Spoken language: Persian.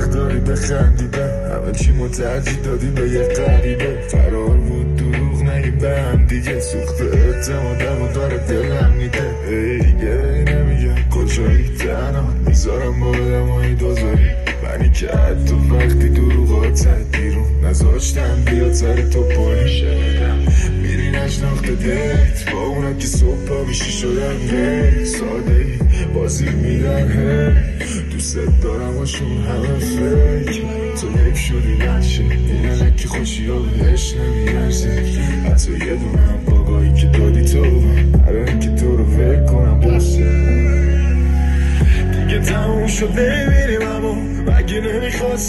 حق داری بخندیدم، همه چی ما ترجیح دادیم به یه غریبه. فرار بود دروغ نگیم به هم دیگه، سوخت اعتمادم و داره دلم میده. دیگه نمیگم کجایی تنها میذارم با آدمایی دوزاری، منی که حتی وقتی دروغاتت بیرون نذاشتم بیاد سر تو پایین. میری نشناخته دیت با اونا که صبح پا میشی شدن غیر ساده ای بازی میدن هی دوست دارم هاشون همه فیک. تو حیف شدی نشه اینه که خوشی ها بهش نمیرزه، حتی یه دونم بابایی که دادی تو برای که تو رو فکر کنم بسه. دیگه تموم شد نمیریم اما مگه نمیخواست